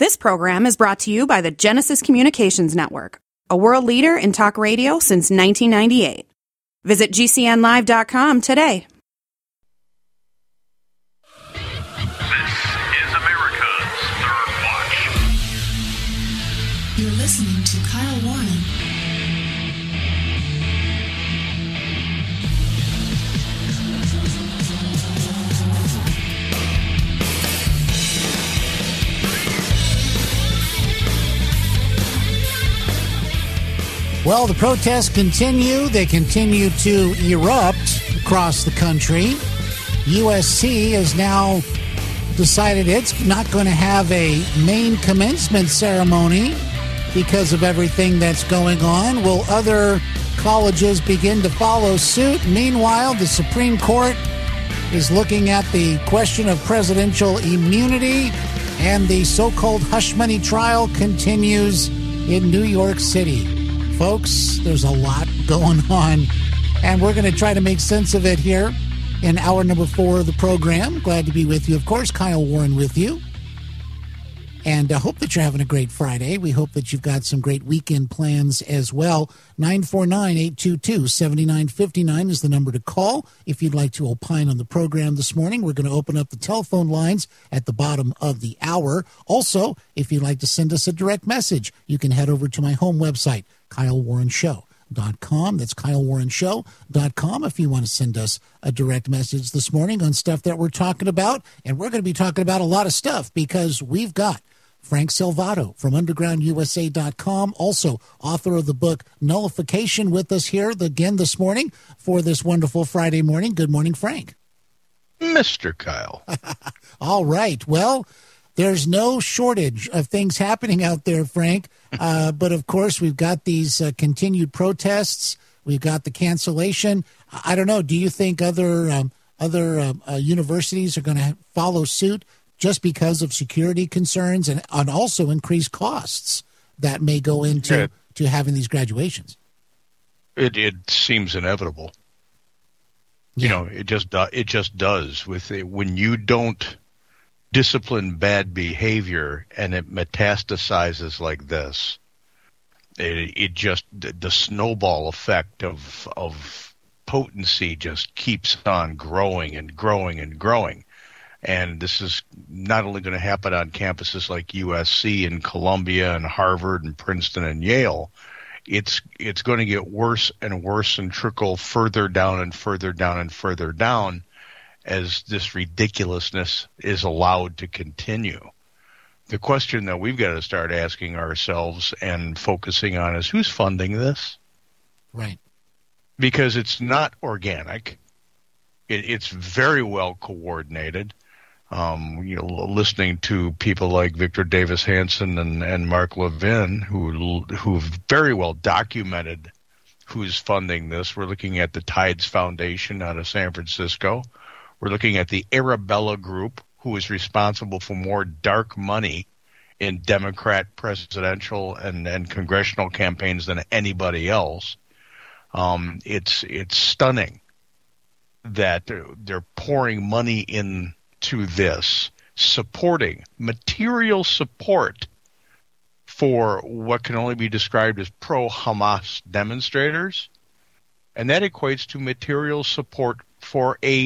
This program is brought to you by the Genesis Communications Network, a world leader in talk radio since 1998. Visit GCNlive.com today. This is America's Third Watch. You're listening to Kyle Warren. Well, the protests continue. They continue to erupt across the country. USC has now decided it's not going to have a main commencement ceremony because of everything that's going on. Will other colleges begin to follow suit? Meanwhile, the Supreme Court is looking at the question of presidential immunity, and the so-called hush money trial continues in New York City. Folks, there's a lot going on, and we're going to try to make sense of it here in hour number 4 of the program. Glad to be with you, of course. Kyle Warren with you. And I hope that you're having a great Friday. We hope that you've got some great weekend plans as well. 949-822-7959 is the number to call if you'd like to opine on the program this morning. We're going to open up the telephone lines at the bottom of the hour. Also, if you'd like to send us a direct message, you can head over to my home website, KyleWarrenShow.com. That's KyleWarrenShow.com if you want to send us a direct message this morning on stuff that we're talking about. And we're going to be talking about a lot of stuff because we've got Frank Salvato from UndergroundUSA.com, also author of the book Nullification, with us here again this morning for this wonderful Friday morning. Good morning, Frank. Mr. Kyle. All right. Well, there's no shortage of things happening out there, Frank. But, of course, we've got these continued protests. We've got the cancellation. I don't know. Do you think other universities are going to follow suit just because of security concerns and also increased costs that may go into to having these graduations? It seems inevitable. Yeah. You know, it just does. When you don't discipline bad behavior and it metastasizes like this, it just, the snowball effect of potency just keeps on growing and growing and growing. And this is not only going to happen on campuses like USC and Columbia and Harvard and Princeton and Yale. It's going to get worse and worse and trickle further down and further down and further down as this ridiculousness is allowed to continue. The question that we've got to start asking ourselves and focusing on is, who's funding this? Right. Because it's not organic. It's very well coordinated. Listening to people like Victor Davis Hanson and Mark Levin, who've very well documented who's funding this. We're looking at the Tides Foundation out of San Francisco. We're looking at the Arabella Group, who is responsible for more dark money in Democrat presidential and congressional campaigns than anybody else. It's stunning that they're pouring money into this, supporting material support for what can only be described as pro-Hamas demonstrators, and that equates to material support for a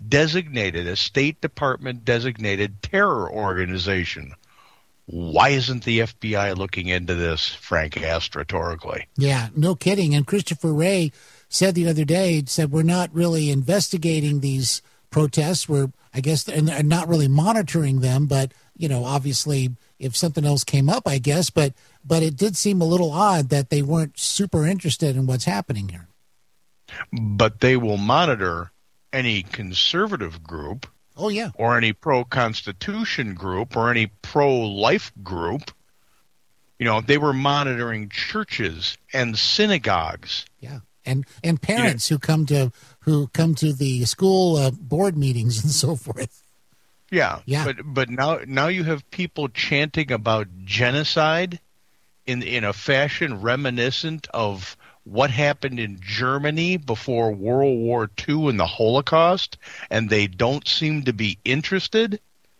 State Department designated terror organization. Why isn't the FBI looking into this? Frank asked rhetorically. Yeah, no kidding. And Christopher Wray said the other day, we're not really investigating these protests. We're, I guess, and not really monitoring them, but, you know, obviously if something else came up, I guess, but it did seem a little odd that they weren't super interested in what's happening here. But they will monitor any conservative group, oh yeah, or any pro-Constitution group, or any pro-life group. You know, they were monitoring churches and synagogues. Yeah, and parents who come to the school board meetings and so forth. Yeah. But now you have people chanting about genocide in a fashion reminiscent of what happened in Germany before World War II and the Holocaust, and they don't seem to be interested.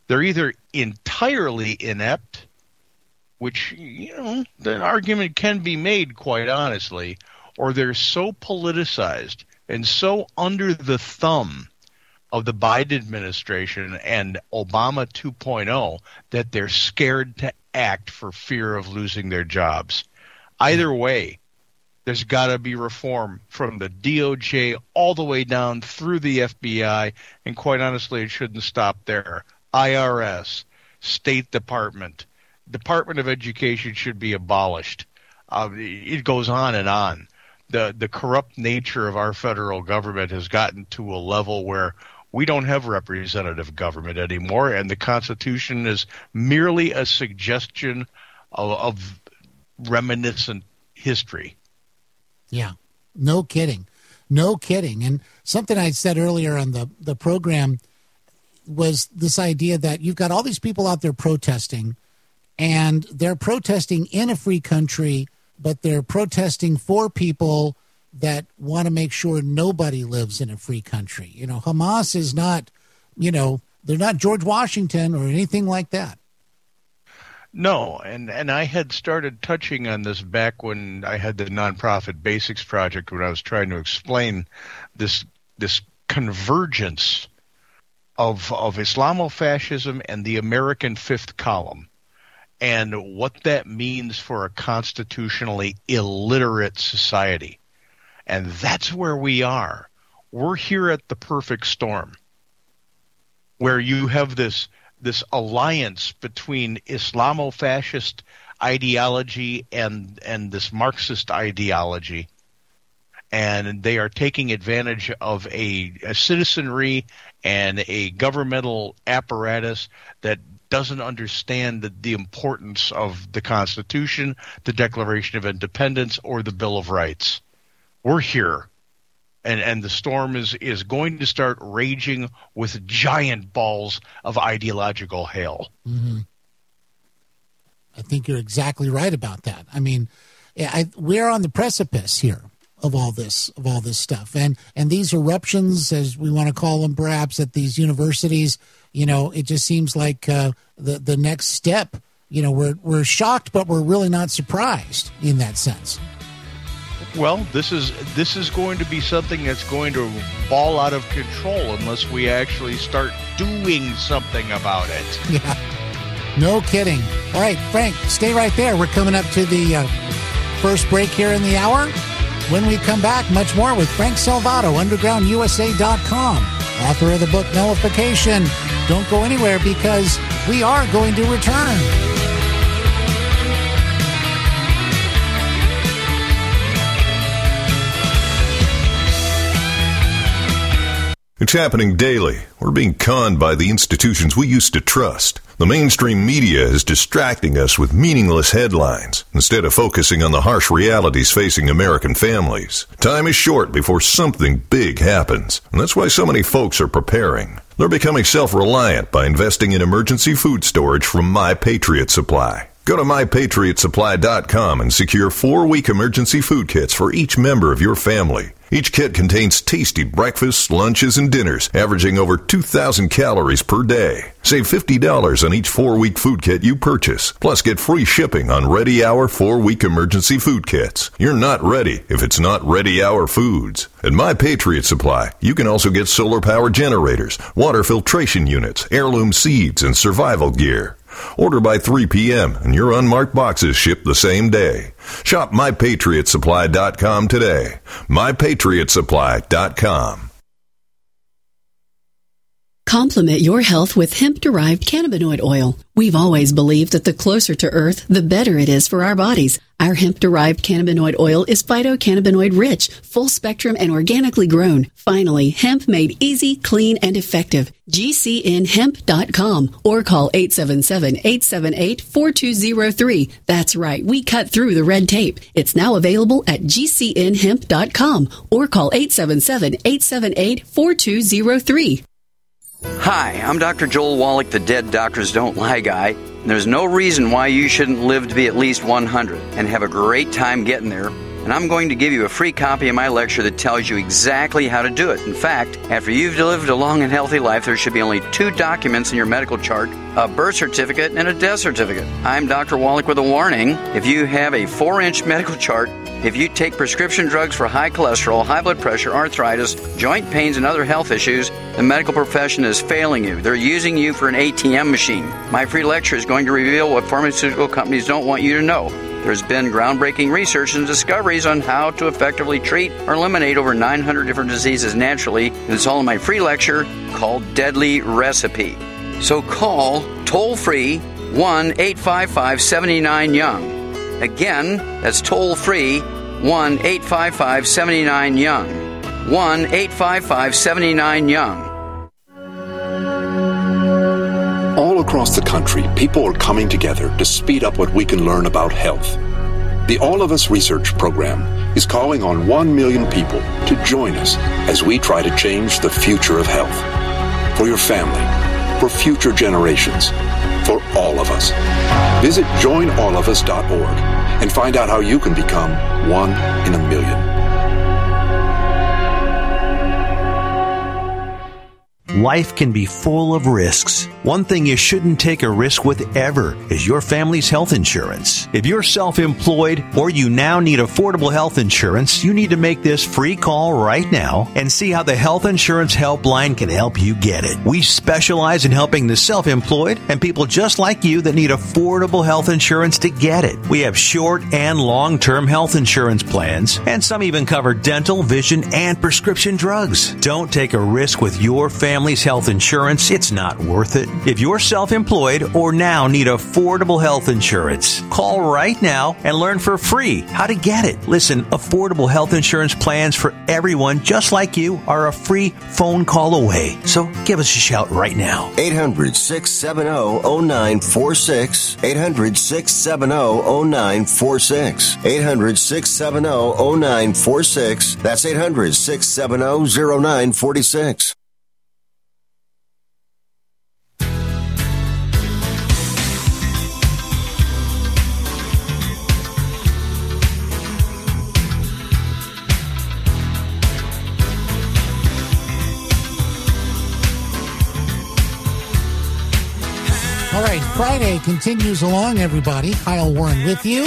They're either entirely inept, which, the argument can be made quite honestly, or they're so politicized and so under the thumb of the Biden administration and Obama 2.0 that they're scared to act for fear of losing their jobs. Either way, there's got to be reform from the DOJ all the way down through the FBI, and quite honestly, it shouldn't stop there. IRS, State Department, Department of Education should be abolished. It goes on and on. The corrupt nature of our federal government has gotten to a level where we don't have representative government anymore, and the Constitution is merely a suggestion of reminiscent history. Yeah, no kidding. No kidding. And something I said earlier on the program was this idea that you've got all these people out there protesting, and they're protesting in a free country, but they're protesting for people that want to make sure nobody lives in a free country. Hamas is not, they're not George Washington or anything like that. No, and I had started touching on this back when I had the Nonprofit Basics Project, when I was trying to explain this convergence of Islamofascism and the American Fifth Column, and what that means for a constitutionally illiterate society. And that's where we are. We're here at the perfect storm, where you have this alliance between Islamofascist ideology and this Marxist ideology. And they are taking advantage of a citizenry and a governmental apparatus that doesn't understand the importance of the Constitution, the Declaration of Independence, or the Bill of Rights. We're here. And the storm is going to start raging with giant balls of ideological hail. Mm-hmm. I think you're exactly right about that. I mean, we're on the precipice here of all this stuff, and these eruptions, as we want to call them, perhaps at these universities. It just seems like the next step. We're shocked, but we're really not surprised in that sense. Well, this is going to be something that's going to ball out of control unless we actually start doing something about it. Yeah, no kidding. All right, Frank, stay right there. We're coming up to the first break here in the hour. When we come back, much more with Frank Salvato, UndergroundUSA.com, author of the book Nullification. Don't go anywhere, because we are going to return. It's happening daily. We're being conned by the institutions we used to trust. The mainstream media is distracting us with meaningless headlines instead of focusing on the harsh realities facing American families. Time is short before something big happens, and that's why so many folks are preparing. They're becoming self-reliant by investing in emergency food storage from My Patriot Supply. Go to MyPatriotSupply.com and secure 4-week emergency food kits for each member of your family. Each kit contains tasty breakfasts, lunches, and dinners, averaging over 2,000 calories per day. Save $50 on each 4-week food kit you purchase. Plus, get free shipping on Ready Hour 4-week emergency food kits. You're not ready if it's not Ready Hour foods. At My Patriot Supply, you can also get solar power generators, water filtration units, heirloom seeds, and survival gear. Order by 3 p.m. and your unmarked boxes ship the same day. Shop MyPatriotSupply.com today. MyPatriotSupply.com. Complement your health with hemp-derived cannabinoid oil. We've always believed that the closer to Earth, the better it is for our bodies. Our hemp-derived cannabinoid oil is phytocannabinoid-rich, full-spectrum, and organically grown. Finally, hemp made easy, clean, and effective. GCNhemp.com or call 877-878-4203. That's right, we cut through the red tape. It's now available at GCNhemp.com or call 877-878-4203. Hi, I'm Dr. Joel Wallach, the Dead Doctors Don't Lie guy. There's no reason why you shouldn't live to be at least 100 and have a great time getting there and I'm going to give you a free copy of my lecture that tells you exactly how to do it. In fact, after you've lived a long and healthy life, there should be only 2 documents in your medical chart, a birth certificate and a death certificate. I'm Dr. Wallach with a warning. If you have a 4-inch medical chart, if you take prescription drugs for high cholesterol, high blood pressure, arthritis, joint pains, and other health issues, the medical profession is failing you. They're using you for an ATM machine. My free lecture is going to reveal what pharmaceutical companies don't want you to know. There's been groundbreaking research and discoveries on how to effectively treat or eliminate over 900 different diseases naturally, and it's all in my free lecture called Deadly Recipe. So call toll-free 1-855-79-YOUNG. Again, that's toll-free 1-855-79-YOUNG. 1-855-79-YOUNG. All across the country, people are coming together to speed up what we can learn about health. The All of Us Research Program is calling on 1 million people to join us as we try to change the future of health. For your family, for future generations, for all of us. Visit joinallofus.org and find out how you can become 1 in a million. Life can be full of risks. One thing you shouldn't take a risk with ever is your family's health insurance. If you're self-employed or you now need affordable health insurance, you need to make this free call right now and see how the Health Insurance Helpline can help you get it. We specialize in helping the self-employed and people just like you that need affordable health insurance to get it. We have short and long-term health insurance plans, and some even cover dental, vision, and prescription drugs. Don't take a risk with your family's health insurance. It's not worth it. If you're self-employed or now need affordable health insurance, call right now and learn for free how to get it. Listen, affordable health insurance plans for everyone just like you are a free phone call away. So give us a shout right now. 800-670-0946. 800-670-0946. 800-670-0946. That's 800-670-0946. All right, Friday continues along, everybody. Kyle Warren with you.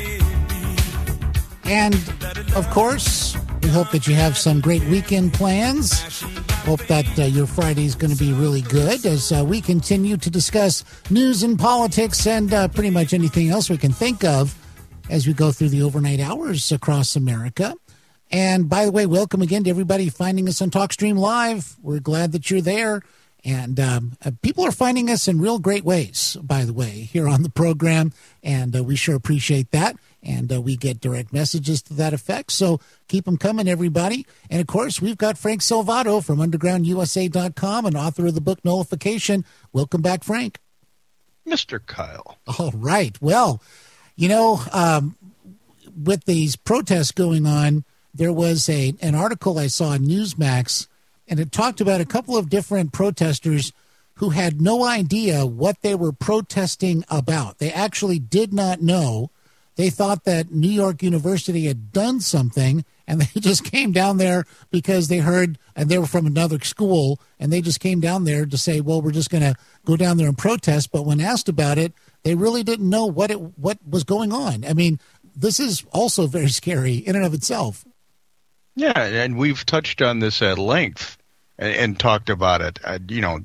And, of course, we hope that you have some great weekend plans. Hope that your Friday is going to be really good as we continue to discuss news and politics and pretty much anything else we can think of as we go through the overnight hours across America. And, by the way, welcome again to everybody finding us on TalkStream Live. We're glad that you're there. And people are finding us in real great ways, by the way, here on the program, and we sure appreciate that. And we get direct messages to that effect, so keep them coming, everybody. And, of course, we've got Frank Salvato from UndergroundUSA.com and author of the book Nullification. Welcome back, Frank. Mr. Kyle. All right. Well, you know, with these protests going on, there was an article I saw on Newsmax, and it talked about a couple of different protesters who had no idea what they were protesting about. They actually did not know. They thought that New York University had done something, and they just came down there because they heard, and they were from another school, and they just came down there to say, well, we're just going to go down there and protest. But when asked about it, they really didn't know what was going on. I mean, this is also very scary in and of itself. Yeah, and we've touched on this at length and talked about it. You know,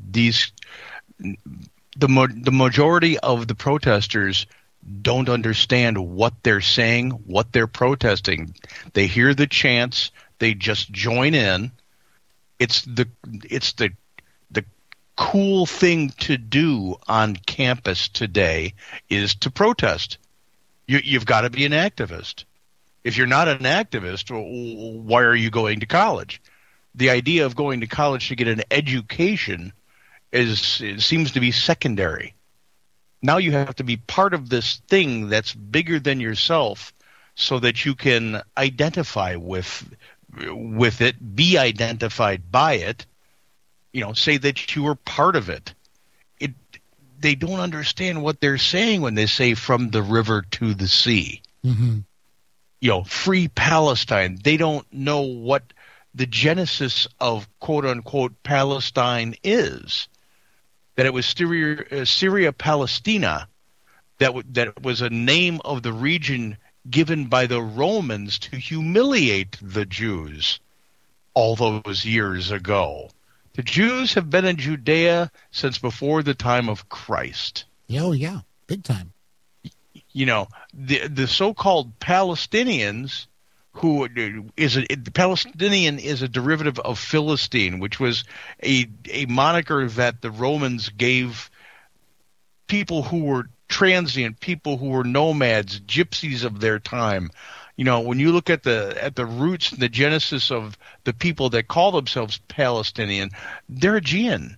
the majority of the protesters don't understand what they're saying, what they're protesting. They hear the chants, they just join in. It's the cool thing to do on campus today is to protest. You've got to be an activist. If you're not an activist, why are you going to college? The idea of going to college to get an education seems to be secondary. Now you have to be part of this thing that's bigger than yourself so that you can identify with it, be identified by it, you know, say that you are part of it. They don't understand what they're saying when they say from the river to the sea. Mm-hmm. free Palestine. They don't know what the genesis of quote-unquote Palestine is, that it was Syria Palestina, that was a name of the region given by the Romans to humiliate the Jews all those years ago. The Jews have been in Judea since before the time of Christ. Oh, yeah, big time. The so-called Palestinians, Palestinian is a derivative of Philistine, which was a moniker that the Romans gave people who were transient, people who were nomads, gypsies of their time. When you look at the roots and the genesis of the people that call themselves Palestinian, they're Aegean.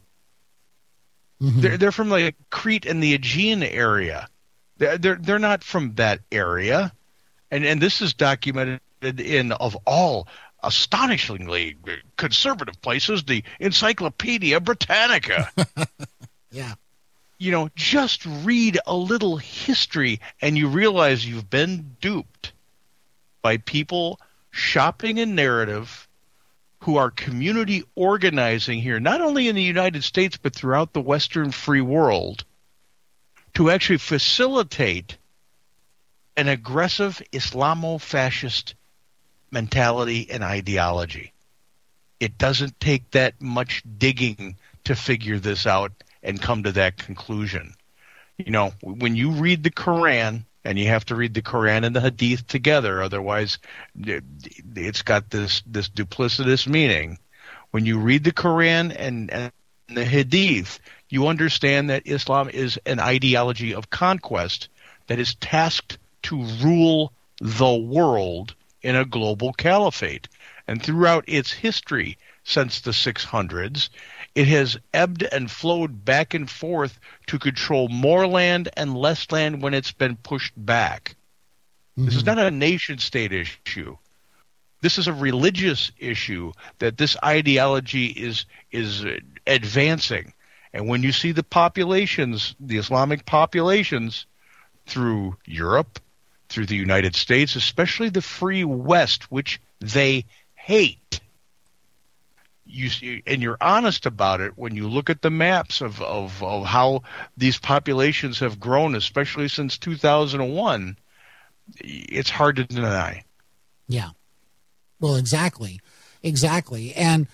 Mm-hmm. They're from like Crete and the Aegean area. They're not from that area, and this is documented in, of all astonishingly conservative places, the Encyclopedia Britannica. Yeah. Just read a little history and you realize you've been duped by people shopping in narrative who are community organizing here, not only in the United States, but throughout the Western free world, to actually facilitate an aggressive Islamo-fascist mentality and ideology. It doesn't take that much digging to figure this out and come to that conclusion. When you read the Quran, and you have to read the Quran and the Hadith together, otherwise it's got this duplicitous meaning. When you read the Quran and the Hadith, you understand that Islam is an ideology of conquest that is tasked to rule the world in a global caliphate. And throughout its history since the 600s, it has ebbed and flowed back and forth to control more land and less land when it's been pushed back. Mm-hmm. This is not a nation-state issue. This is a religious issue that this ideology is advancing. And when you see the populations, the Islamic populations, through Europe, through the United States, especially the free West, which they hate, you see, and you're honest about it when you look at the maps of how these populations have grown, especially since 2001, it's hard to deny. Yeah. Well, exactly. And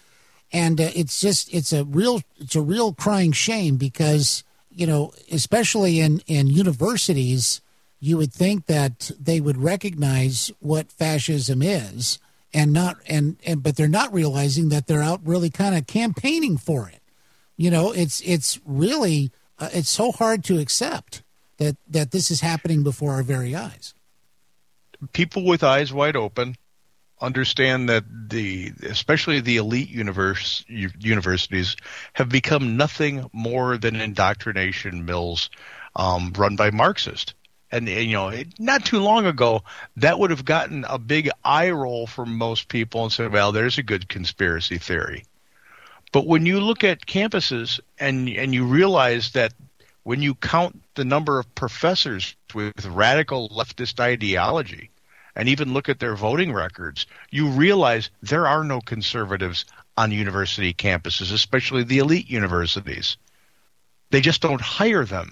it's a real crying shame because, especially in universities, you would think that they would recognize what fascism is but they're not realizing that they're out really kind of campaigning for it. It's really it's so hard to accept that this is happening before our very eyes. People with eyes wide open understand that especially the elite universities have become nothing more than indoctrination mills run by Marxists. And, not too long ago, that would have gotten a big eye roll from most people and said, well, there's a good conspiracy theory. But when you look at campuses and you realize that when you count the number of professors with radical leftist ideology and even look at their voting records, you realize there are no conservatives on university campuses, especially the elite universities. They just don't hire them.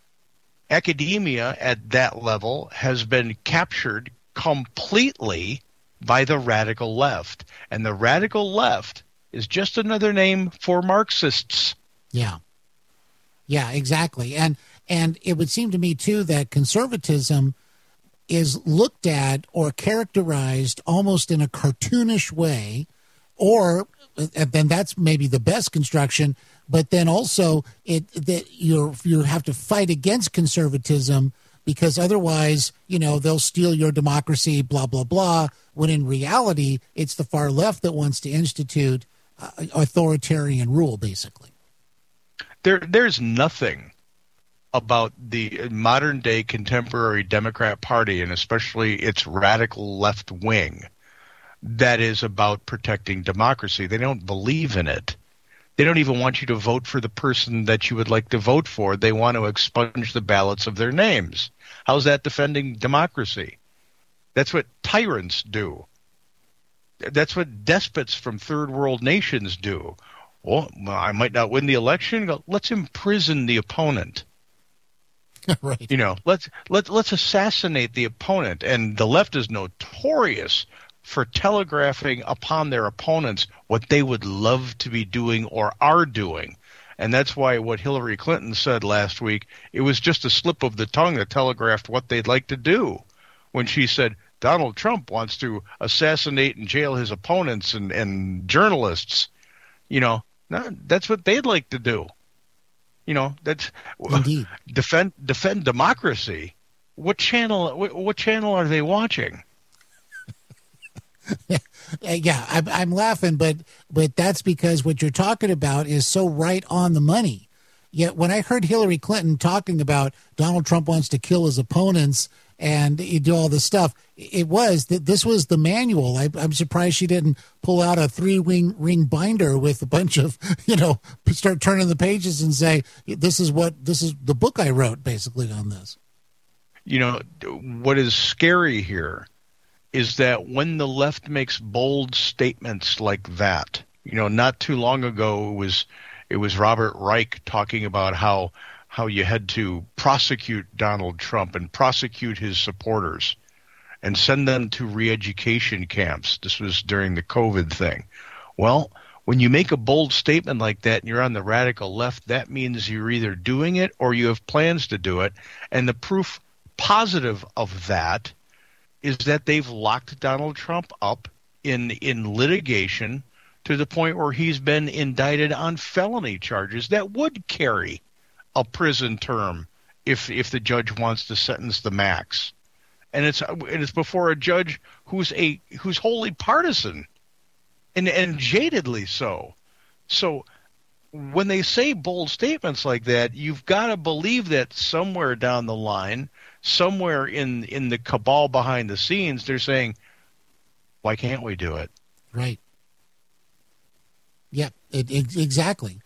Academia at that level has been captured completely by the radical left. And the radical left is just another name for Marxists. Yeah. Yeah, exactly. And it would seem to me, too, that conservatism is looked at or characterized almost in a cartoonish way, or then that's maybe the best construction. But then also that you have to fight against conservatism because otherwise, they'll steal your democracy, blah, blah, blah, when in reality, it's the far left that wants to institute authoritarian rule, basically. There's nothing about the modern-day contemporary Democrat Party, and especially its radical left wing, that is about protecting democracy. They don't believe in it. They don't even want you to vote for the person that you would like to vote for. They want to expunge the ballots of their names. How's that defending democracy? That's what tyrants do. That's what despots from third world nations do. Well, I might not win the election. Let's imprison the opponent. Right. Let's assassinate the opponent. And the left is notorious for telegraphing upon their opponents what they would love to be doing or are doing. And that's why what Hillary Clinton said last week, it was just a slip of the tongue that telegraphed what they'd like to do. When she said Donald Trump wants to assassinate and jail his opponents and journalists, that's what they'd like to do. That's Indeed. defend democracy. What channel are they watching? Yeah, I'm laughing, but that's because what you're talking about is so right on the money. Yet when I heard Hillary Clinton talking about Donald Trump wants to kill his opponents and you do all this stuff, this was the manual. I'm surprised she didn't pull out a 3-ring binder with a bunch of, start turning the pages and say, this is the book I wrote basically on this. What is scary here is that when the left makes bold statements like that, not too long ago it was Robert Reich talking about how you had to prosecute Donald Trump and prosecute his supporters and send them to re-education camps. This was during the COVID thing. Well, when you make a bold statement like that and you're on the radical left, that means you're either doing it or you have plans to do it. And the proof positive of that is that they've locked Donald Trump up in litigation to the point where he's been indicted on felony charges that would carry a prison term if the judge wants to sentence the max. And it's before a judge who's wholly partisan and jadedly so. So when they say bold statements like that, you've got to believe that somewhere down the line, somewhere in the cabal behind the scenes, they're saying, why can't we do it? Right. Yeah, exactly.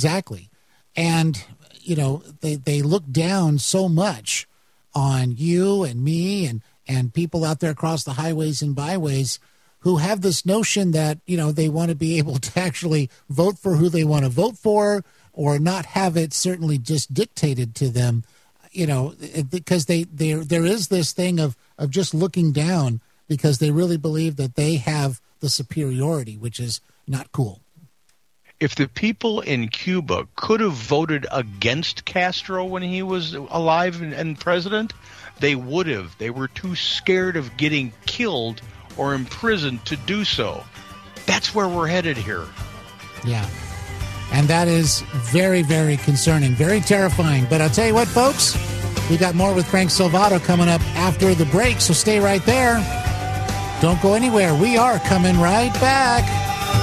And, they look down so much on you and me and people out there across the highways and byways who have this notion that, they want to be able to actually vote for who they want to vote for or not have it certainly just dictated to them, because there is this thing of just looking down because they really believe that they have the superiority, which is not cool. If the people in Cuba could have voted against Castro when he was alive and president, they would have. They were too scared of getting killed or imprisoned to do so. That's where we're headed here. Yeah. And that is very, very concerning, very terrifying. But I'll tell you what, folks, we got more with Frank Salvato coming up after the break, so stay right there. Don't go anywhere. We are coming right back.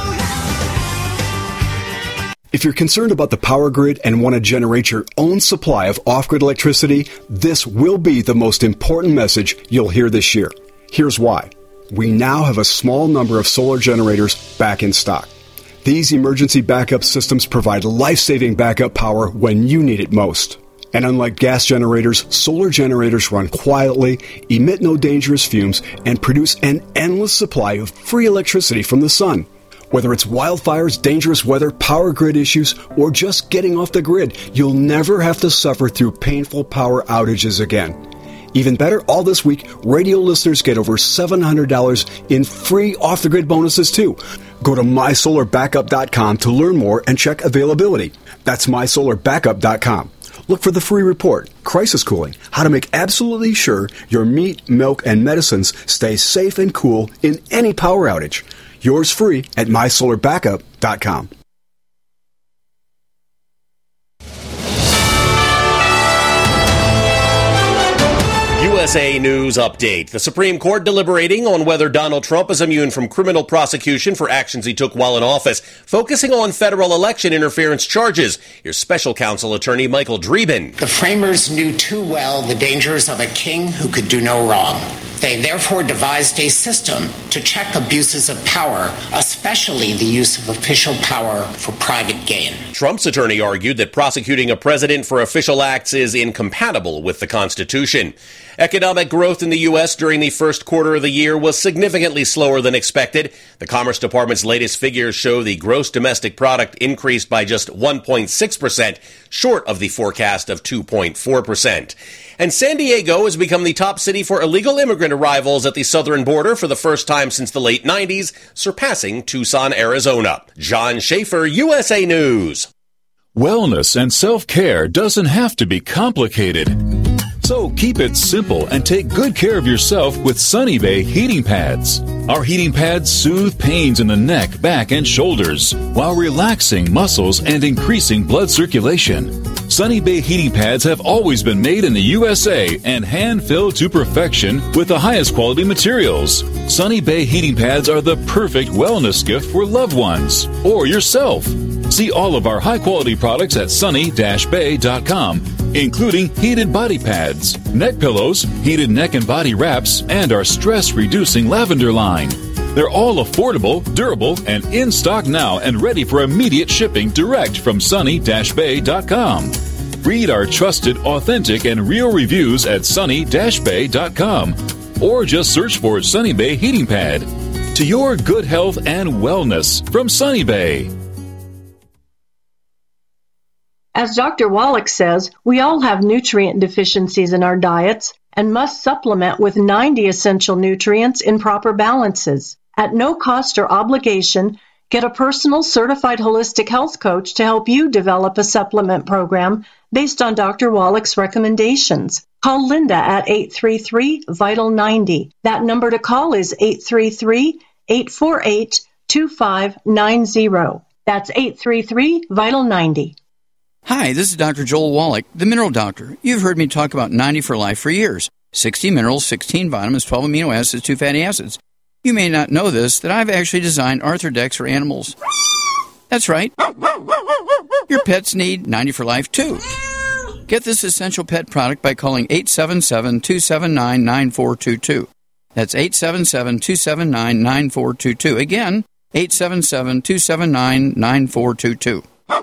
If you're concerned about the power grid and want to generate your own supply of off-grid electricity, this will be the most important message you'll hear this year. Here's why. We now have a small number of solar generators back in stock. These emergency backup systems provide life-saving backup power when you need it most. And unlike gas generators, solar generators run quietly, emit no dangerous fumes, and produce an endless supply of free electricity from the sun. Whether it's wildfires, dangerous weather, power grid issues, or just getting off the grid, you'll never have to suffer through painful power outages again. Even better, all this week, radio listeners get over $700 in free off-the-grid bonuses, too. Go to mysolarbackup.com to learn more and check availability. That's mysolarbackup.com. Look for the free report, Crisis Cooling, how to make absolutely sure your meat, milk, and medicines stay safe and cool in any power outage. Yours free at mysolarbackup.com. USA News Update. The Supreme Court deliberating on whether Donald Trump is immune from criminal prosecution for actions he took while in office, focusing on federal election interference charges. Here's special counsel attorney Michael Dreeben. The framers knew too well the dangers of a king who could do no wrong. They therefore devised a system to check abuses of power, especially the use of official power for private gain. Trump's attorney argued that prosecuting a president for official acts is incompatible with the Constitution. Economic growth in the U.S. during the first quarter of the year was significantly slower than expected. The Commerce Department's latest figures show the gross domestic product increased by just 1.6%, short of the forecast of 2.4%. And San Diego has become the top city for illegal immigrant arrivals at the southern border for the first time since the late 90s, surpassing Tucson, Arizona. John Schaefer, USA News. Wellness and self-care doesn't have to be complicated. So keep it simple and take good care of yourself with Sunny Bay heating pads. Our heating pads soothe pains in the neck, back, and shoulders while relaxing muscles and increasing blood circulation. Sunny Bay heating pads have always been made in the USA and hand-filled to perfection with the highest quality materials. Sunny Bay heating pads are the perfect wellness gift for loved ones or yourself. See all of our high-quality products at sunny-bay.com, including heated body pads, neck pillows, heated neck and body wraps, and our stress-reducing lavender line. They're all affordable, durable, and in stock now and ready for immediate shipping direct from sunny-bay.com. Read our trusted, authentic, and real reviews at sunny-bay.com or just search for Sunny Bay Heating Pad. To your good health and wellness from Sunny Bay. As Dr. Wallach says, we all have nutrient deficiencies in our diets and must supplement with 90 essential nutrients in proper balances. At no cost or obligation, get a personal certified holistic health coach to help you develop a supplement program based on Dr. Wallach's recommendations. Call Linda at 833-VITAL-90. That number to call is 833-848-2590. That's 833-VITAL-90. Hi, this is Dr. Joel Wallach, the Mineral Doctor. You've heard me talk about 90 for Life for years. 60 minerals, 16 vitamins, 12 amino acids, 2 fatty acids. You may not know this, that I've actually designed Arthrodex for animals. That's right. Your pets need 90 for Life, too. Get this essential pet product by calling 877-279-9422. That's 877-279-9422. Again, 877-279-9422.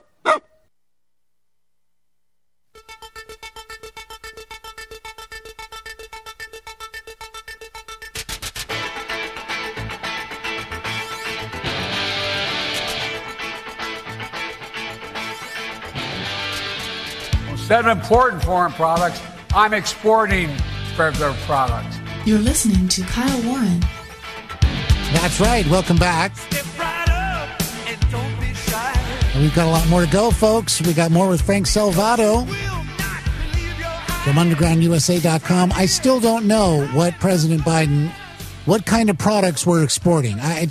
Instead of importing foreign products, I'm exporting their products. You're listening to Kyle Warren. That's right. Welcome back. And we've got a lot more to go, folks. We got more with Frank Salvato from UndergroundUSA.com. I still don't know what President Biden, what kind of products we're exporting. I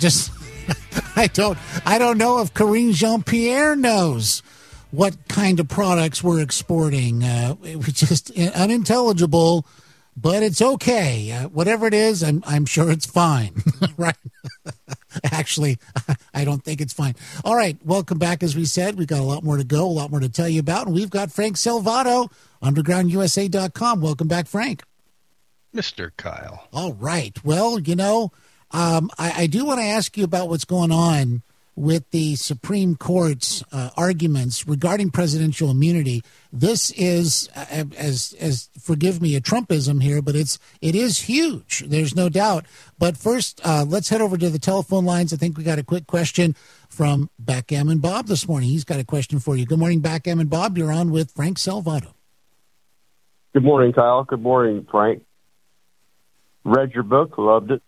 don't know if Karine Jean-Pierre knows what kind of products we're exporting. It's just unintelligible, but it's okay. Whatever it is, I'm sure it's fine, right? Actually, I don't think it's fine. All right, welcome back. As we said, we've got a lot more to go, a lot more to tell you about, and we've got Frank Salvato, UndergroundUSA.com. Welcome back, Frank. Mr. Kyle. All right. Well, I do want to ask you about what's going on with the Supreme Court's arguments regarding presidential immunity. This is, as forgive me, a Trumpism here, but it is huge. There's no doubt. But first, let's head over to the telephone lines. I think we got a quick question from Backgammon Bob this morning. He's got a question for you. Good morning, Backgammon Bob. You're on with Frank Salvato. Good morning, Kyle. Good morning, Frank. Read your book, loved it.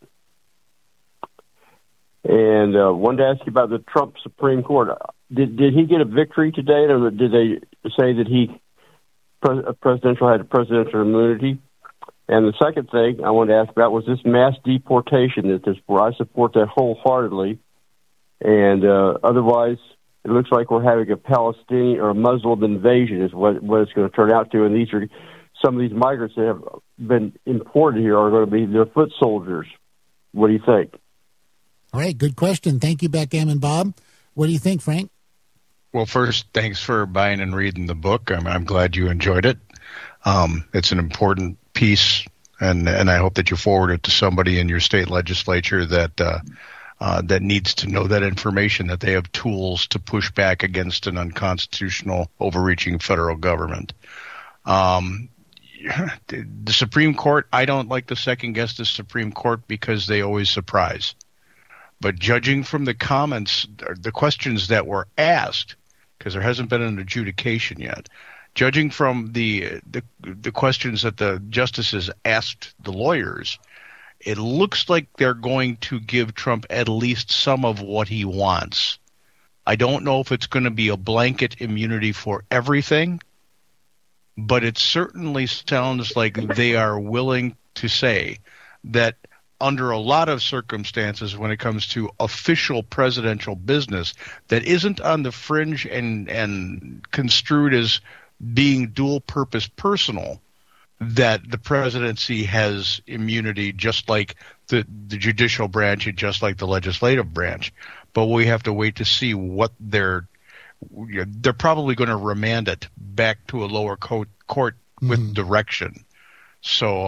And wanted to ask you about the Trump Supreme Court. Did he get a victory today, or did they say that he had presidential immunity? And the second thing I wanted to ask about was this mass deportation. Where I support that wholeheartedly. And otherwise, it looks like we're having a Palestinian or a Muslim invasion is what it's going to turn out to. And these are some of these migrants that have been imported here are going to be their foot soldiers. What do you think? All right, good question. Thank you, Backgammon Bob. What do you think, Frank? Well, first, thanks for buying and reading the book. I'm glad you enjoyed it. It's an important piece and I hope that you forward it to somebody in your state legislature that needs to know that information, that they have tools to push back against an unconstitutional, overreaching federal government. The Supreme Court, I don't like to second guess the Supreme Court because they always surprise. But judging from the comments, the questions that were asked, because there hasn't been an adjudication yet, judging from the questions that the justices asked the lawyers, it looks like they're going to give Trump at least some of what he wants. I don't know if it's going to be a blanket immunity for everything, but it certainly sounds like they are willing to say that under a lot of circumstances when it comes to official presidential business that isn't on the fringe and construed as being dual-purpose personal, that the presidency has immunity just like the judicial branch and just like the legislative branch. But we have to wait to see what they're probably going to remand it back to a lower court with direction. So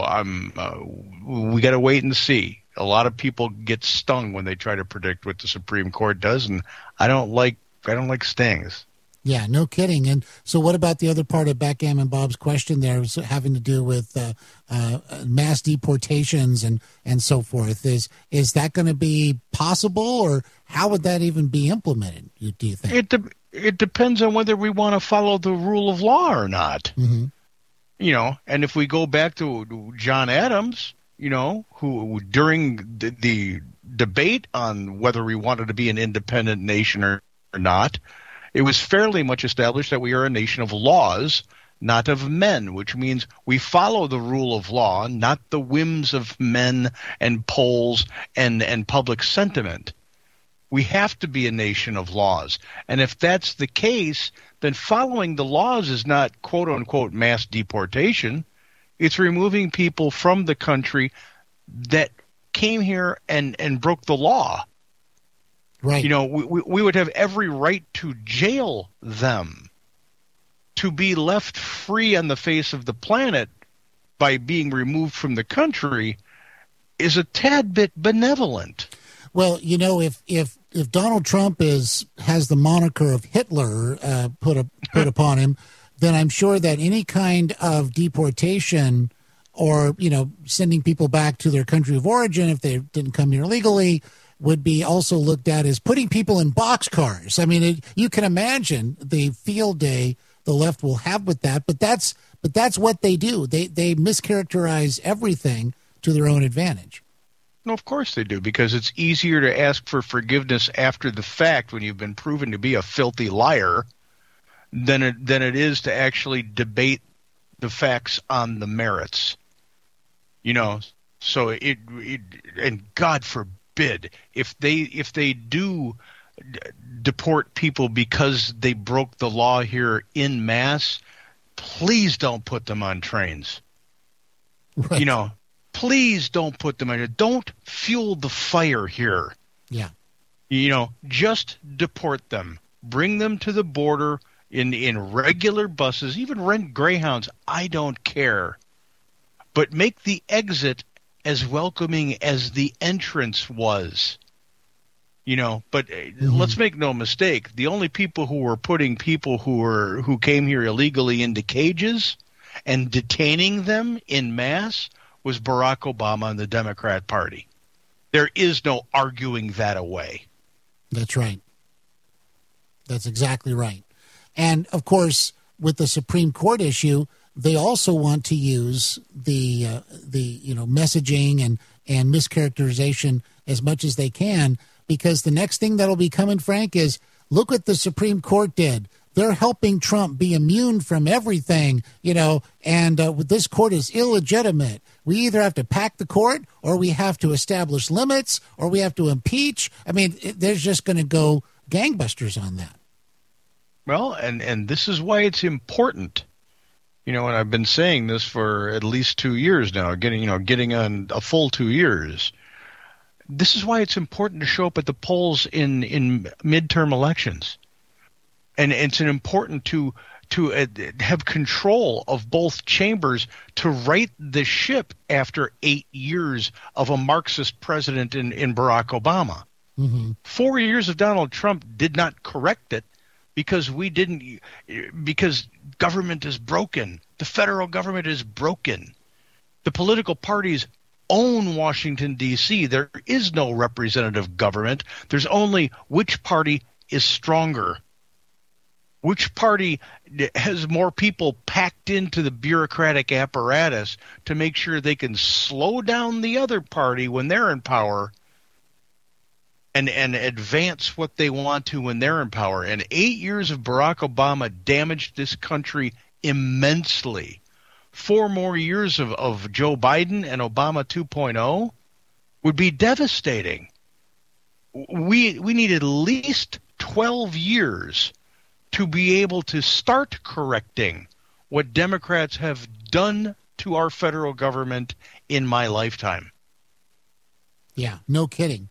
we got to wait and see. A lot of people get stung when they try to predict what the Supreme Court does, and I don't like stings. Yeah, no kidding. And so what about the other part of Backgammon Bob's question there, was having to do with mass deportations and so forth? Is that going to be possible, or how would that even be implemented, do you think? It depends on whether we want to follow the rule of law or not. Mm-hmm. And if we go back to John Adams, who during the debate on whether we wanted to be an independent nation or not, it was fairly much established that we are a nation of laws, not of men, which means we follow the rule of law, not the whims of men and polls and public sentiment. We have to be a nation of laws. And if that's the case, then following the laws is not quote-unquote mass deportation. It's removing people from the country that came here and broke the law. Right. We would have every right to jail them. To be left free on the face of the planet by being removed from the country is a tad bit benevolent. Well, if Donald Trump has the moniker of Hitler put upon him, then I'm sure that any kind of deportation or sending people back to their country of origin if they didn't come here legally would be also looked at as putting people in boxcars. I mean, you can imagine the field day the left will have with that, but that's what they do. They mischaracterize everything to their own advantage. No, of course they do, because it's easier to ask for forgiveness after the fact when you've been proven to be a filthy liar than it is to actually debate the facts on the merits. So it and God forbid if they do deport people because they broke the law here en masse, please don't put them on trains. Right. Please don't put them on. Don't fuel the fire here. Yeah. Just deport them. Bring them to the border in regular buses, even rent Greyhounds. I don't care. But make the exit as welcoming as the entrance was. But let's make no mistake. The only people who were putting people who came here illegally into cages and detaining them en masse was Barack Obama and the Democrat Party. There is no arguing that away. That's right. That's exactly right. And, of course, with the Supreme Court issue, they also want to use the messaging and mischaracterization as much as they can, because the next thing that'll be coming, Frank, is look what the Supreme Court did. They're helping Trump be immune from everything, and this court is illegitimate. We either have to pack the court or we have to establish limits or we have to impeach. I mean, they're just going to go gangbusters on that. Well, and this is why it's important. And I've been saying this for at least 2 years now, getting on a full 2 years. This is why it's important to show up at the polls in midterm elections. And it's important to have control of both chambers to right the ship after 8 years of a Marxist president in Barack Obama. Mm-hmm. 4 years of Donald Trump did not correct it because government is broken. The federal government is broken. The political parties own Washington, D.C. There is no representative government. There's only which party is stronger. Which party has more people packed into the bureaucratic apparatus to make sure they can slow down the other party when they're in power and advance what they want to when they're in power. And 8 years of Barack Obama damaged this country immensely. 4 more years of Joe Biden and Obama 2.0 would be devastating. We need at least 12 years to be able to start correcting what Democrats have done to our federal government in my lifetime. Yeah, no kidding.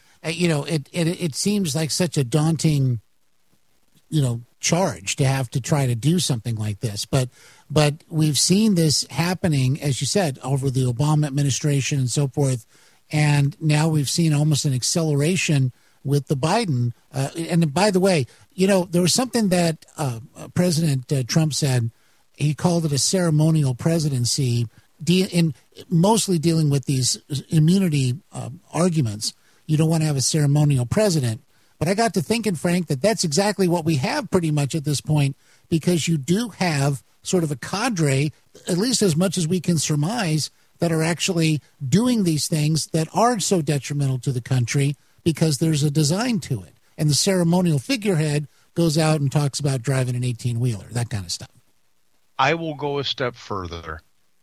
It seems like such a daunting, charge to have to try to do something like this. But we've seen this happening, as you said, over the Obama administration and so forth. And now we've seen almost an acceleration with the Biden. And by the way, there was something that President Trump said. He called it a ceremonial presidency, mostly dealing with these immunity arguments. You don't want to have a ceremonial president. But I got to thinking, Frank, that's exactly what we have pretty much at this point, because you do have sort of a cadre, at least as much as we can surmise, that are actually doing these things that are so detrimental to the country because there's a design to it. And the ceremonial figurehead goes out and talks about driving an 18-wheeler, that kind of stuff. I will go a step further.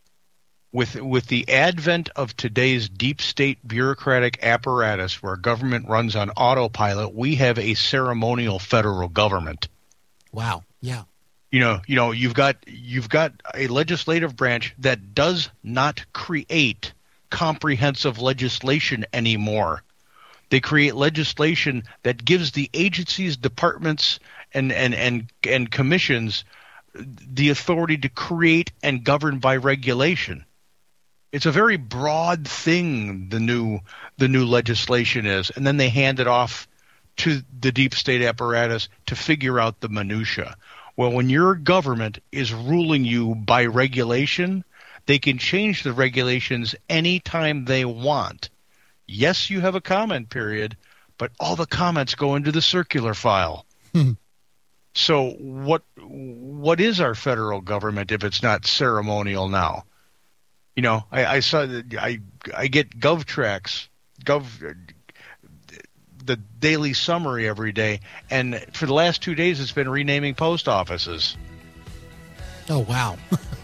With the advent of today's deep state bureaucratic apparatus where government runs on autopilot, we have a ceremonial federal government. Wow. Yeah. You've got a legislative branch that does not create comprehensive legislation anymore. They create legislation that gives the agencies, departments, and commissions the authority to create and govern by regulation. It's a very broad thing, the new legislation is, and then they hand it off to the deep state apparatus to figure out the minutia. Well, when your government is ruling you by regulation, they can change the regulations anytime they want. Yes, you have a comment period, but all the comments go into the circular file. So what is our federal government if it's not ceremonial now? I saw that I get GovTrax, the daily summary every day, and for the last 2 days it's been renaming post offices. Oh, wow.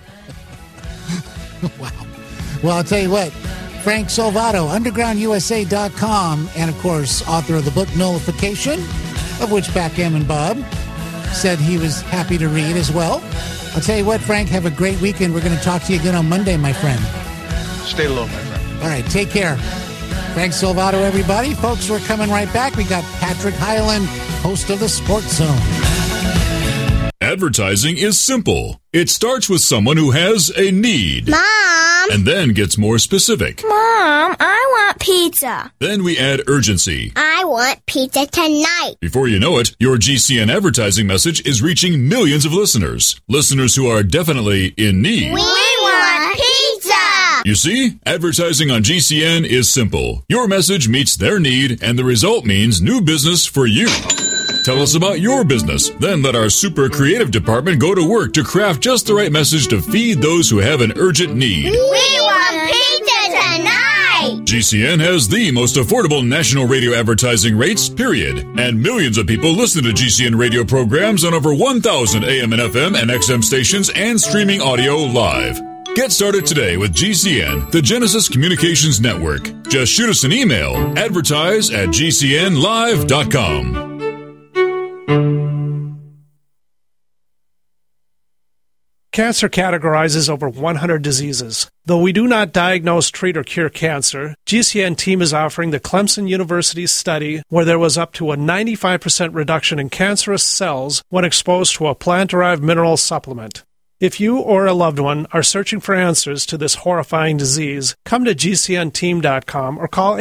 Wow. Well, I'll tell you what, Frank Salvato, undergroundusa.com, and of course, author of the book Nullification, of which Backgammon Bob said he was happy to read as well. I'll tell you what, Frank, have a great weekend. We're going to talk to you again on Monday, my friend. Stay low, my friend. All right, take care. Frank Salvato, everybody. Folks, we're coming right back. We got Patrick Hyland, host of the Sports Zone. Advertising is simple. It starts with someone who has a need. Mom! And then gets more specific. Mom, I want pizza. Then we add urgency. I want pizza tonight. Before you know it, your GCN advertising message is reaching millions of listeners. Listeners who are definitely in need. We want pizza! You see, advertising on GCN is simple. Your message meets their need, and the result means new business for you. Tell us about your business. Then let our super creative department go to work to craft just the right message to feed those who have an urgent need. We want pizza tonight! GCN has the most affordable national radio advertising rates, period. And millions of people listen to GCN radio programs on over 1,000 AM and FM and XM stations and streaming audio live. Get started today with GCN, the Genesis Communications Network. Just shoot us an email, advertise@gcnlive.com. Cancer categorizes over 100 diseases. Though we do not diagnose, treat, or cure cancer, GCN team is offering the Clemson University study where there was up to a 95% reduction in cancerous cells when exposed to a plant-derived mineral supplement. If you or a loved one are searching for answers to this horrifying disease, come to GCNteam.com or call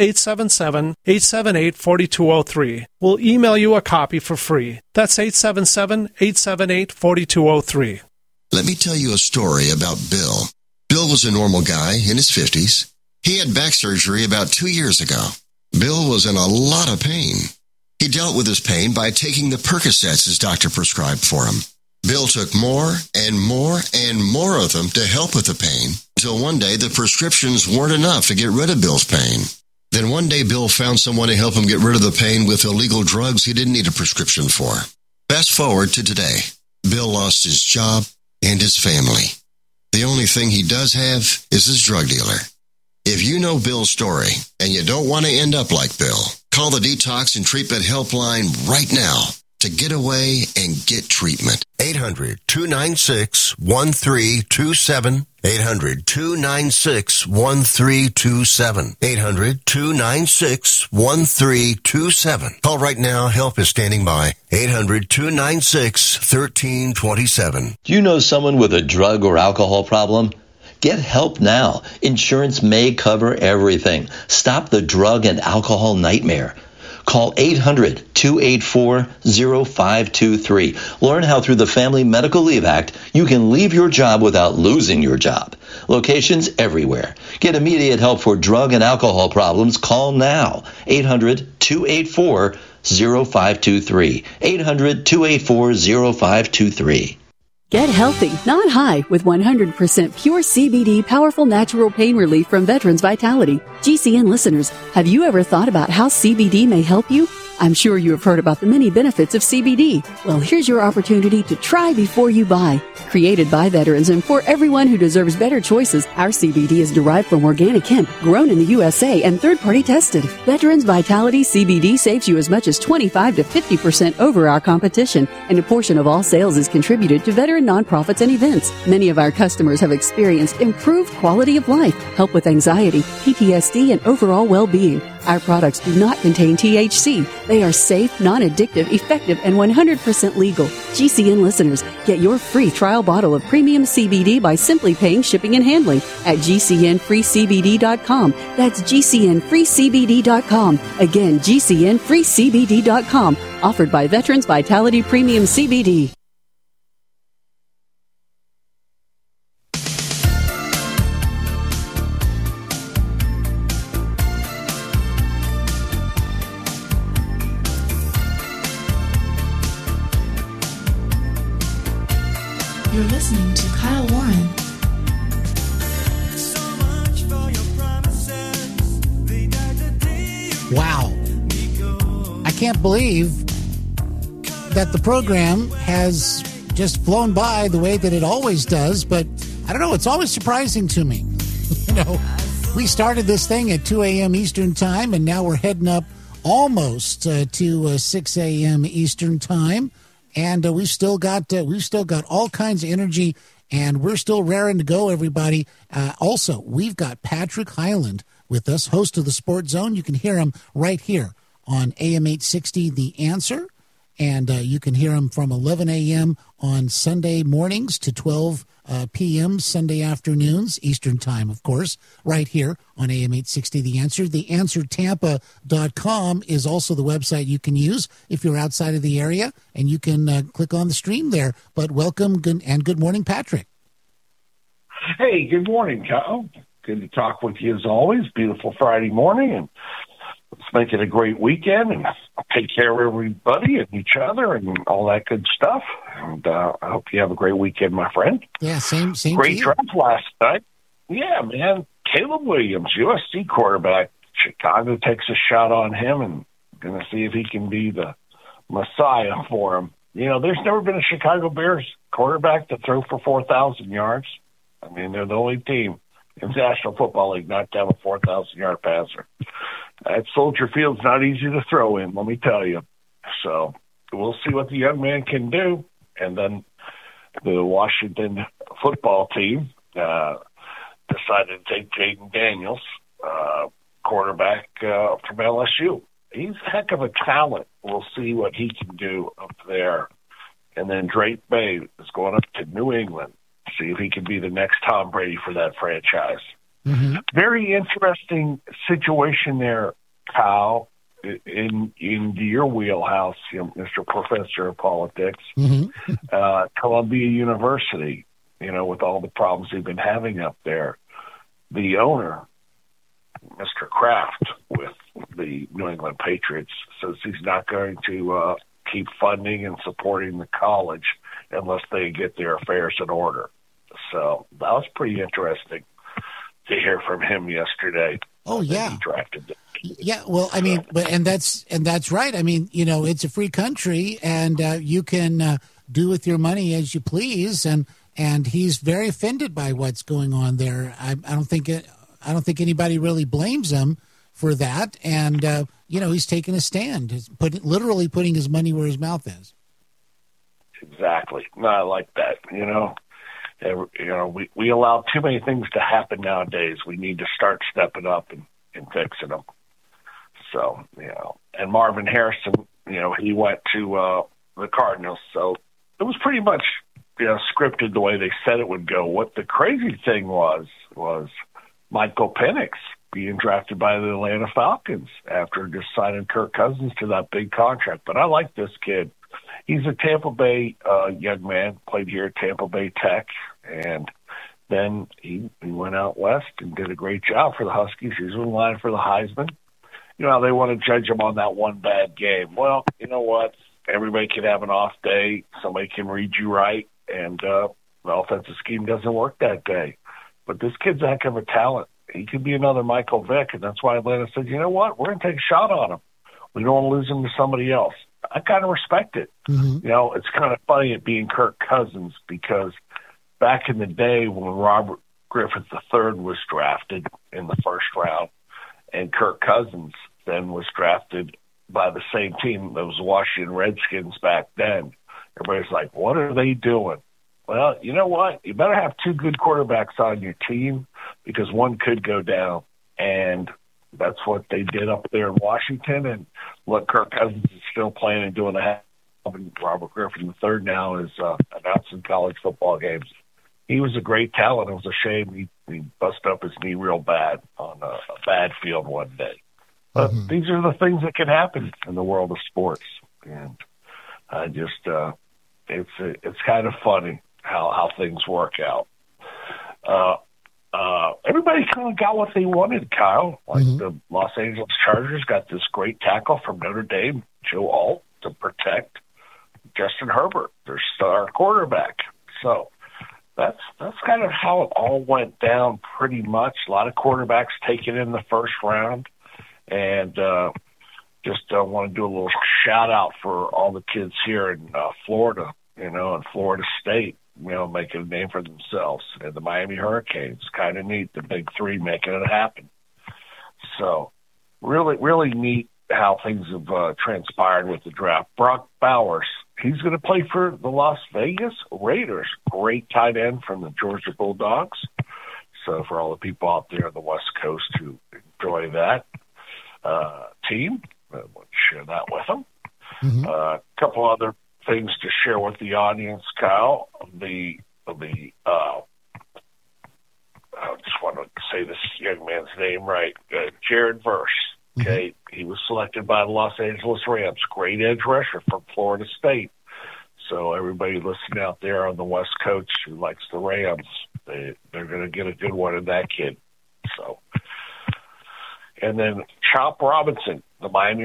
877-878-4203. We'll email you a copy for free. That's 877-878-4203. Let me tell you a story about Bill. Bill was a normal guy in his 50s. He had back surgery about 2 years ago. Bill was in a lot of pain. He dealt with his pain by taking the Percocets his doctor prescribed for him. Bill took more and more and more of them to help with the pain until one day the prescriptions weren't enough to get rid of Bill's pain. Then one day Bill found someone to help him get rid of the pain with illegal drugs he didn't need a prescription for. Fast forward to today. Bill lost his job and his family. The only thing he does have is his drug dealer. If you know Bill's story and you don't want to end up like Bill, call the Detox and Treatment Helpline right now to get away and get treatment. 800-296-1327. 800-296-1327. 800-296-1327. Call right now. Help is standing by. 800-296-1327. Do you know someone with a drug or alcohol problem? Get help now. Insurance may cover everything. Stop the drug and alcohol nightmare. Call 800-284-0523. Learn how through the Family Medical Leave Act, you can leave your job without losing your job. Locations everywhere. Get immediate help for drug and alcohol problems. Call now. 800-284-0523. 800-284-0523. Get healthy, not high, with 100% pure CBD powerful natural pain relief from Veterans Vitality. GCN listeners, have you ever thought about how CBD may help you? I'm sure you have heard about the many benefits of CBD. Well, here's your opportunity to try before you buy. Created by veterans and for everyone who deserves better choices, our CBD is derived from organic hemp, grown in the USA and third-party tested. Veterans Vitality CBD saves you as much as 25 to 50% over our competition, and a portion of all sales is contributed to veteran nonprofits and events. Many of our customers have experienced improved quality of life, help with anxiety, PTSD, and overall well-being. Our products do not contain THC. They are safe, non-addictive, effective, and 100% legal. GCN listeners, get your free trial bottle of premium CBD by simply paying shipping and handling at GCNFreeCBD.com. That's GCNFreeCBD.com. Again, GCNFreeCBD.com. Offered by Veterans Vitality Premium CBD. You're listening to Kyle Warren. Wow. I can't believe that the program has just flown by the way that it always does, but I don't know, it's always surprising to me. You know, we started this thing at 2 a.m. Eastern Time, and now we're heading up almost to 6 a.m. Eastern Time. And we've still got all kinds of energy, and we're still raring to go, everybody. Also, we've got Patrick Hyland with us, host of the Sports Zone. You can hear him right here on AM 860, The Answer, and you can hear him from 11 a.m. on Sunday mornings to 12 p.m. Sunday afternoons, Eastern Time, of course, right here on AM 860, The Answer. TheAnswerTampa.com is also the website you can use if you're outside of the area, and you can click on the stream there. But welcome and good morning, Patrick. Hey, good morning, Kyle. Good to talk with you as always. Beautiful Friday morning, and let's make it a great weekend and take care of everybody and each other and all that good stuff. And I hope you have a great weekend, my friend. Yeah, same. Great draft last night. Yeah, man. Caleb Williams, USC quarterback. Chicago takes a shot on him, and going to see if he can be the messiah for him. You know, there's never been a Chicago Bears quarterback to throw for 4,000 yards. I mean, they're the only team in the National Football League not to have a 4,000-yard passer. That Soldier Field's not easy to throw in, let me tell you. So we'll see what the young man can do. And then the Washington football team decided to take Jaden Daniels, quarterback from LSU. He's a heck of a talent. We'll see what he can do up there. And then Drake May is going up to New England to see if he can be the next Tom Brady for that franchise. Mm-hmm. Very interesting situation there, Kyle, in your wheelhouse, Mr. Professor of Politics. Mm-hmm. Columbia University, with all the problems they've been having up there. The owner, Mr. Kraft, with the New England Patriots, says he's not going to keep funding and supporting the college unless they get their affairs in order. So that was pretty interesting to hear from him yesterday. Oh, yeah. He drafted them. Yeah, well, I mean, that's right. I mean, it's a free country, and you can do with your money as you please, and he's very offended by what's going on there. I don't think anybody really blames him for that, and he's taking a stand. He's literally putting his money where his mouth is. Exactly. No, I like that. We allow too many things to happen nowadays. We need to start stepping up and fixing them. So, and Marvin Harrison, he went to the Cardinals. So it was pretty much scripted the way they said it would go. What the crazy thing was Michael Penix being drafted by the Atlanta Falcons after just signing Kirk Cousins to that big contract. But I like this kid. He's a Tampa Bay young man, played here at Tampa Bay Tech, and then he went out west and did a great job for the Huskies. He's in line for the Heisman. They want to judge him on that one bad game. Well, you know what? Everybody can have an off day. Somebody can read you right, and the offensive scheme doesn't work that day. But this kid's a heck of a talent. He could be another Michael Vick, and that's why Atlanta said, you know what? We're going to take a shot on him. We don't want to lose him to somebody else. I kind of respect it. Mm-hmm. It's kind of funny it being Kirk Cousins because back in the day when Robert Griffin III was drafted in the first round and Kirk Cousins then was drafted by the same team, those Washington Redskins back then, everybody's like, what are they doing? Well, you know what? You better have two good quarterbacks on your team because one could go down. And that's what they did up there in Washington. And look, Kirk Cousins is still playing and doing a half. And Robert Griffin III now is announcing college football games. He was a great talent. It was a shame he busted up his knee real bad on a bad field one day. But these are the things that can happen in the world of sports. And I just it's kind of funny how things work out. Everybody kind of got what they wanted, Kyle. Like the Los Angeles Chargers got this great tackle from Notre Dame, Joe Alt, to protect Justin Herbert, their star quarterback. So that's kind of how it all went down pretty much. A lot of quarterbacks taken in the first round. And just want to do a little shout-out for all the kids here in Florida, and Florida State, making a name for themselves. And the Miami Hurricanes, kind of neat, the big three making it happen. So really, really neat how things have transpired with the draft. Brock Bowers, he's going to play for the Las Vegas Raiders. Great tight end from the Georgia Bulldogs. So for all the people out there on the West Coast who enjoy that team, I want to share that with them. A couple other things to share with the audience, Kyle. I just want to say this young man's name right. Jared Verse. Okay, he was selected by the Los Angeles Rams. Great edge rusher from Florida State. So everybody listening out there on the West Coast who likes the Rams, they're going to get a good one in that kid. So, and then Chop Robinson, the Miami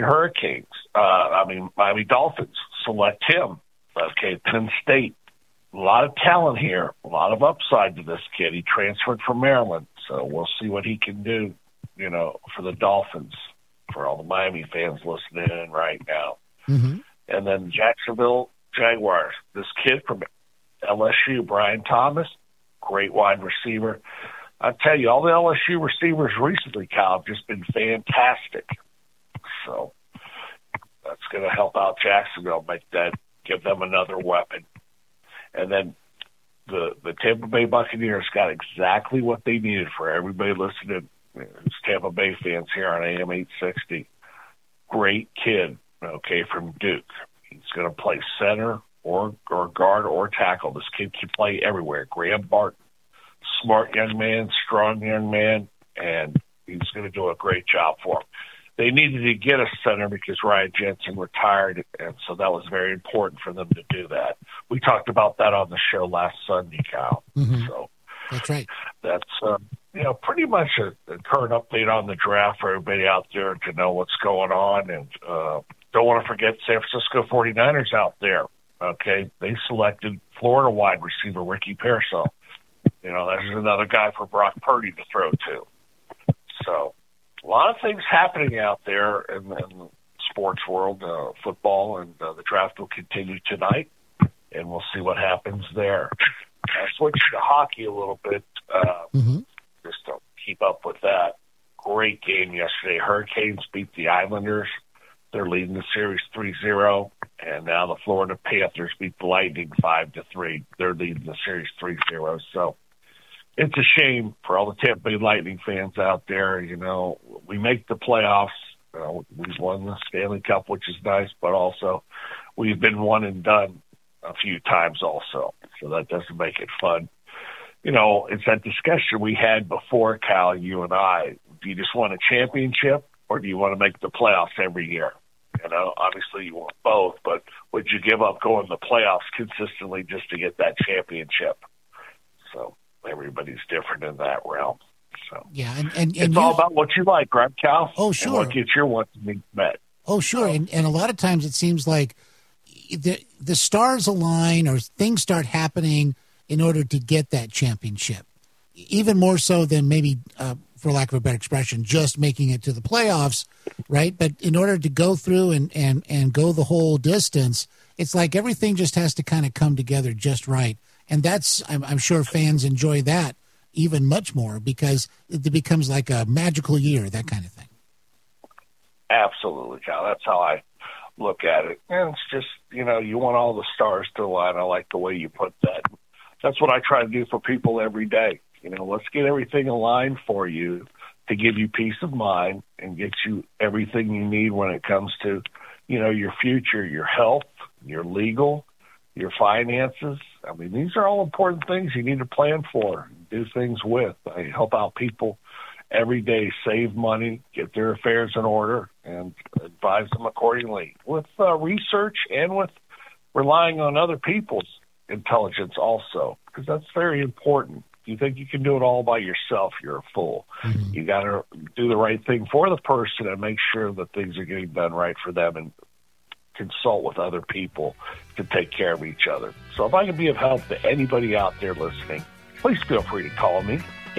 Dolphins select him. Okay, Penn State. A lot of talent here, a lot of upside to this kid. He transferred from Maryland, so we'll see what he can do, for the Dolphins, for all the Miami fans listening in right now. And then Jacksonville Jaguars, this kid from LSU, Brian Thomas, great wide receiver. I tell you, all the LSU receivers recently, Kyle, have just been fantastic. So that's going to help out Jacksonville, give them another weapon. And then the Tampa Bay Buccaneers got exactly what they needed for everybody listening. It's Tampa Bay fans here on AM 860. Great kid, okay, from Duke. He's going to play center or guard or tackle. This kid can play everywhere. Graham Barton, smart young man, strong young man, and he's going to do a great job for him. They needed to get a center because Ryan Jensen retired, and so that was very important for them to do that. We talked about that on the show last Sunday, Kyle. Mm-hmm. So that's right. That's pretty much a current update on the draft for everybody out there to know what's going on. And don't want to forget San Francisco 49ers out there. Okay, they selected Florida wide receiver Ricky Pearsall. That's another guy for Brock Purdy to throw to. So a lot of things happening out there in the sports world, football, and the draft will continue tonight, and we'll see what happens there. I'll switch to hockey a little bit, just to keep up with that. Great game yesterday. Hurricanes beat the Islanders. They're leading the series 3-0, and now the Florida Panthers beat the Lightning 5-3. They're leading the series 3-0. So it's a shame for all the Tampa Bay Lightning fans out there. We make the playoffs. We've won the Stanley Cup, which is nice, but also we've been one and done a few times also. So that doesn't make it fun. It's that discussion we had before, Cal, you and I. Do you just want a championship or do you want to make the playoffs every year? Obviously you want both, but would you give up going to the playoffs consistently just to get that championship? So everybody's different in that realm. So yeah, and it's all about what you like, right, Cal? Oh, sure. And what gets your wants and needs met. Oh, sure. And a lot of times it seems like the stars align or things start happening in order to get that championship, even more so than maybe, for lack of a better expression, just making it to the playoffs, right? But in order to go through and go the whole distance, it's like everything just has to kind of come together just right. And that's, I'm sure fans enjoy that even much more because it becomes like a magical year, that kind of thing. Absolutely, Cal. That's how I look at it. And it's just, you want all the stars to align. I like the way you put that. That's what I try to do for people every day. Let's get everything aligned for you to give you peace of mind and get you everything you need when it comes to, your future, your health, your legal, your finances. I mean, these are all important things you need to plan for, do things with. I help out people every day save money, get their affairs in order, and advise them accordingly with research and with relying on other people's intelligence also, because that's very important. If you think you can do it all by yourself, you're a fool. Mm-hmm. You got to do the right thing for the person and make sure that things are getting done right for them and consult with other people to take care of each other. So if I can be of help to anybody out there listening, please feel free to call me,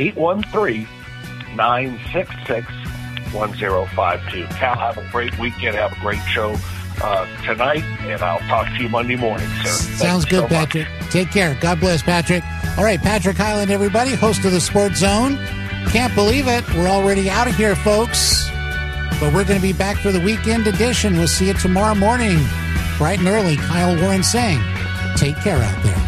813-966-1052. Cal, have a great weekend. Have a great show tonight, and I'll talk to you Monday morning, sir. Sounds good, Patrick. Take care. God bless, Patrick. All right, Patrick Hyland, everybody, host of the Sports Zone. Can't believe it. We're already out of here, folks. But we're going to be back for the weekend edition. We'll see you tomorrow morning, bright and early. Kyle Warren saying, take care out there.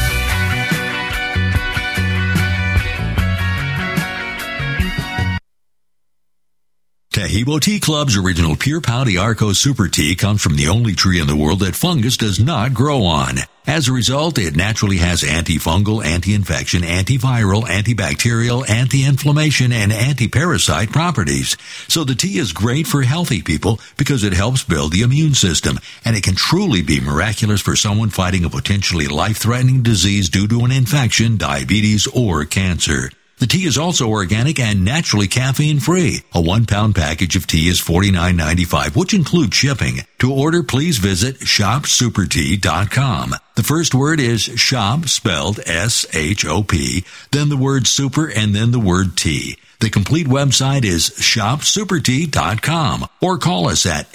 Taheebo Tea Club's original Pure Pau Arco Super Tea comes from the only tree in the world that fungus does not grow on. As a result, it naturally has antifungal, anti-infection, antiviral, antibacterial, anti-inflammation, and anti-parasite properties. So the tea is great for healthy people because it helps build the immune system, and it can truly be miraculous for someone fighting a potentially life-threatening disease due to an infection, diabetes, or cancer. The tea is also organic and naturally caffeine-free. A 1-pound package of tea is $49.95, which includes shipping. To order, please visit shopsupertea.com. The first word is shop, spelled S-H-O-P, then the word super, and then the word tea. The complete website is shopsupertea.com, or call us at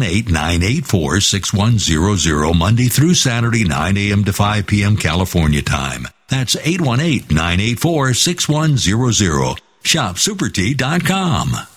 818-984-6100 Monday through Saturday, 9 a.m. to 5 p.m. California time. That's 818-984-6100. Shopsupertea.com.